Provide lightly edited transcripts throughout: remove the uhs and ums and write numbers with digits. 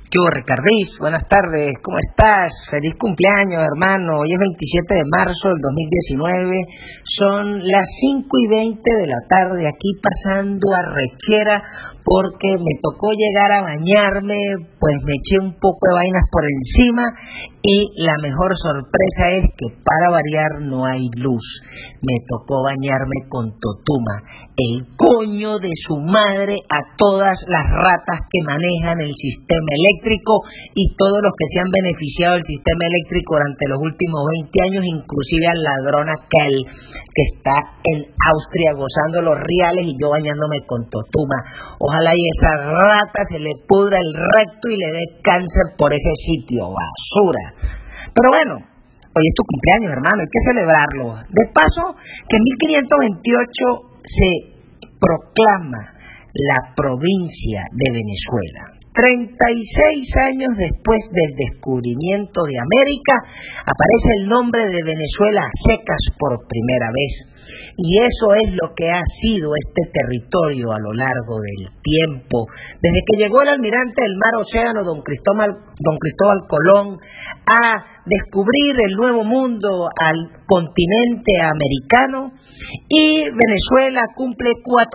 ¿Qué hubo, Ricardís? Buenas tardes, ¿cómo estás? Feliz cumpleaños, hermano. Hoy es 27 de marzo del 2019. Son las 5:20 de la tarde, aquí pasando a rechera porque me tocó llegar a bañarme, pues me eché un poco de vainas por encima y la mejor sorpresa es que para variar no hay luz. Me tocó bañarme con Totuma, el coño de su madre a todas las ratas que manejan el sistema eléctrico y todos los que se han beneficiado del sistema eléctrico durante los últimos 20 años, inclusive al ladrón aquel que está en Austria gozando los reales y yo bañándome con Totuma. Ojalá y esa rata se le pudra el recto y le dé cáncer por ese sitio, basura. Pero bueno, hoy es tu cumpleaños, hermano, hay que celebrarlo. De paso, que en 1528 se proclama la provincia de Venezuela. 36 años después del descubrimiento de América, aparece el nombre de Venezuela a secas por primera vez. Y eso es lo que ha sido este territorio a lo largo del tiempo. Desde que llegó el almirante del mar Océano, don Cristóbal Colón, a descubrir el nuevo mundo al continente americano, y Venezuela cumple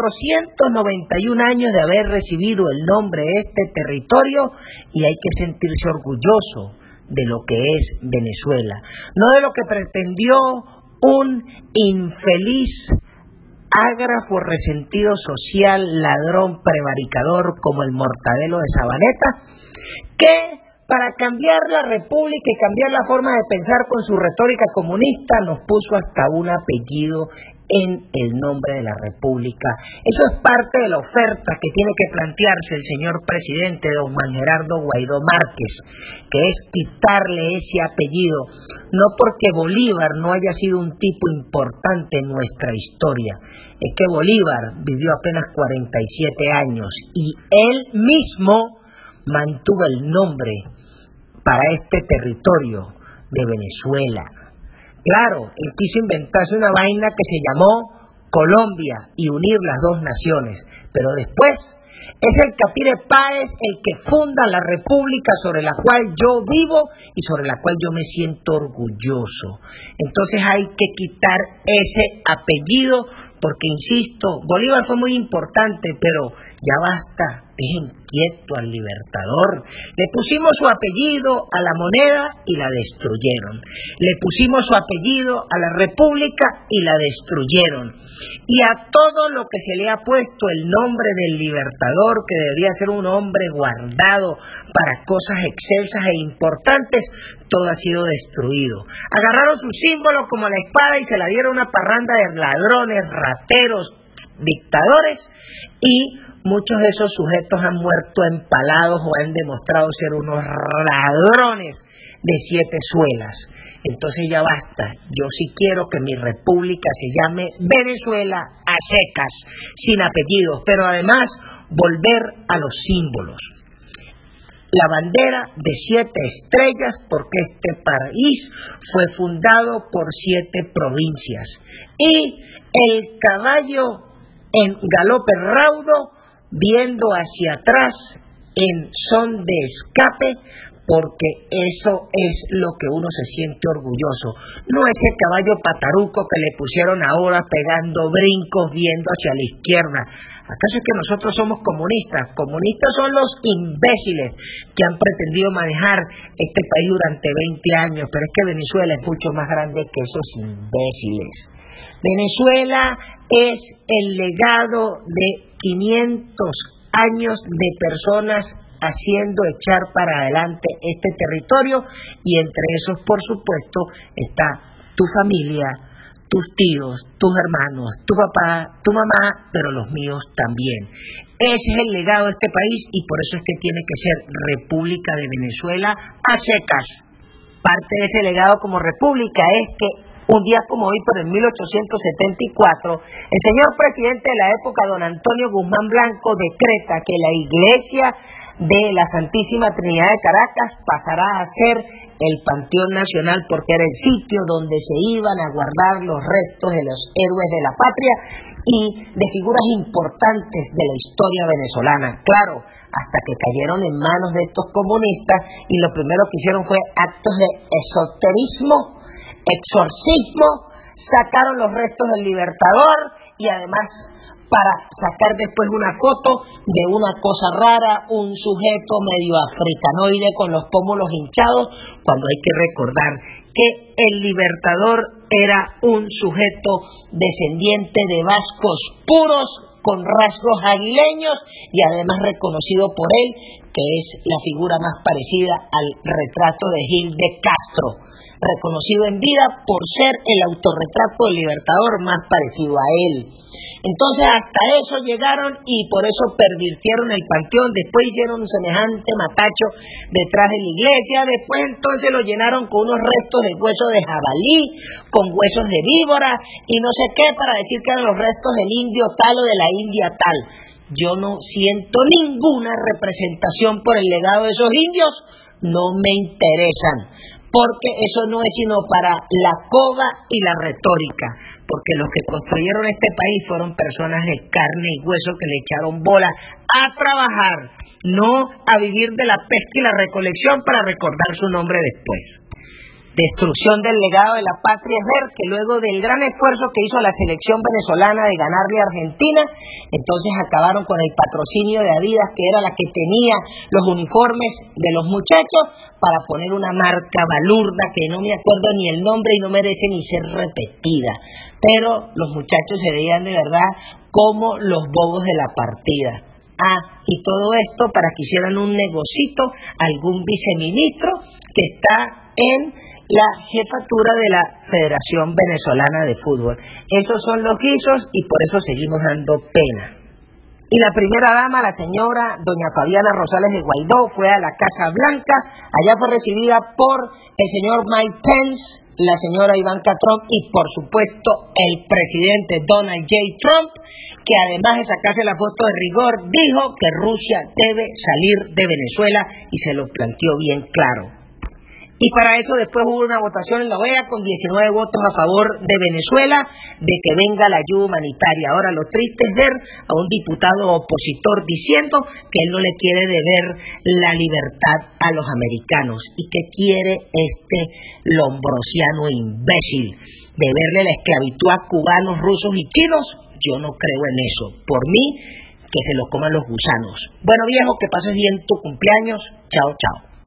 491 años de haber recibido el nombre de este territorio, y hay que sentirse orgulloso de lo que es Venezuela, no de lo que pretendió un infeliz, ágrafo, resentido social, ladrón, prevaricador como el Mortadelo de Sabaneta, que para cambiar la república y cambiar la forma de pensar con su retórica comunista nos puso hasta un apellido en el nombre de la república. Eso es parte de la oferta que tiene que plantearse el señor presidente don Juan Gerardo Guaidó Márquez, que es quitarle ese apellido, no porque Bolívar no haya sido un tipo importante en nuestra historia, es que Bolívar vivió apenas 47 años y él mismo mantuvo el nombre para este territorio de Venezuela. Claro, él quiso inventarse una vaina que se llamó Colombia y unir las dos naciones, pero después es el Catire Páez el que funda la república sobre la cual yo vivo y sobre la cual yo me siento orgulloso. Entonces hay que quitar ese apellido porque, insisto, Bolívar fue muy importante, pero ya basta. Dejen quieto al Libertador. Le pusimos su apellido a la moneda y la destruyeron. Le pusimos su apellido a la república y la destruyeron. Y a todo lo que se le ha puesto el nombre del Libertador, que debería ser un hombre guardado para cosas excelsas e importantes, todo ha sido destruido. Agarraron su símbolo como la espada y se la dieron a una parranda de ladrones, rateros, dictadores, y muchos de esos sujetos han muerto empalados o han demostrado ser unos ladrones de 7 suelas. Entonces ya basta. Yo sí quiero que mi república se llame Venezuela a secas, sin apellidos, pero además volver a los símbolos. La bandera de 7 estrellas, porque este país fue fundado por 7 provincias. Y el caballo en galope raudo, viendo hacia atrás en son de escape, porque eso es lo que uno se siente orgulloso. No ese caballo pataruco que le pusieron ahora pegando brincos viendo hacia la izquierda. ¿Acaso es que nosotros somos comunistas? Comunistas son los imbéciles que han pretendido manejar este país durante 20 años, pero es que Venezuela es mucho más grande que esos imbéciles. Venezuela es el legado de 500 años de personas haciendo echar para adelante este territorio, y entre esos, por supuesto, está tu familia, tus tíos, tus hermanos, tu papá, tu mamá, pero los míos también. Ese es el legado de este país y por eso es que tiene que ser República de Venezuela a secas. Parte de ese legado como república es que un día como hoy, pero en 1874, el señor presidente de la época, don Antonio Guzmán Blanco, decreta que la iglesia de la Santísima Trinidad de Caracas pasará a ser el Panteón Nacional, porque era el sitio donde se iban a guardar los restos de los héroes de la patria y de figuras importantes de la historia venezolana. Claro, hasta que cayeron en manos de estos comunistas y lo primero que hicieron fue actos de esoterismo, exorcismo, sacaron los restos del Libertador y además para sacar después una foto de una cosa rara, un sujeto medio africanoide con los pómulos hinchados, cuando hay que recordar que el Libertador era un sujeto descendiente de vascos puros, con rasgos aguileños y además reconocido por él, que es la figura más parecida al retrato de Gil de Castro, reconocido en vida por ser el autorretrato del Libertador más parecido a él. Entonces hasta eso llegaron y por eso pervirtieron el panteón, después hicieron un semejante matacho detrás de la iglesia, después entonces lo llenaron con unos restos de huesos de jabalí, con huesos de víbora y no sé qué para decir que eran los restos del indio tal o de la india tal. Yo no siento ninguna representación por el legado de esos indios, no me interesan, porque eso no es sino para la coba y la retórica, porque los que construyeron este país fueron personas de carne y hueso que le echaron bola a trabajar, no a vivir de la pesca y la recolección para recordar su nombre después. Destrucción del legado de la patria es ver que luego del gran esfuerzo que hizo la selección venezolana de ganarle a Argentina, entonces acabaron con el patrocinio de Adidas, que era la que tenía los uniformes de los muchachos, para poner una marca balurda que no me acuerdo ni el nombre y no merece ni ser repetida. Pero los muchachos se veían de verdad como los bobos de la partida. Y todo esto para que hicieran un negocito algún viceministro que está en la jefatura de la Federación Venezolana de Fútbol. Esos son los guisos y por eso seguimos dando pena. Y la primera dama, la señora doña Fabiana Rosales de Guaidó, fue a la Casa Blanca. Allá fue recibida por el señor Mike Pence, la señora Ivanka Trump y por supuesto el presidente Donald J. Trump, que además de sacarse la foto de rigor, dijo que Rusia debe salir de Venezuela y se lo planteó bien claro. Y para eso después hubo una votación en la OEA con 19 votos a favor de Venezuela, de que venga la ayuda humanitaria. Ahora lo triste es ver a un diputado opositor diciendo que él no le quiere deber la libertad a los americanos y que quiere este lombrosiano imbécil deberle la esclavitud a cubanos, rusos y chinos. Yo no creo en eso. Por mí, que se lo coman los gusanos. Bueno, viejo, que pases bien tu cumpleaños. Chao, chao.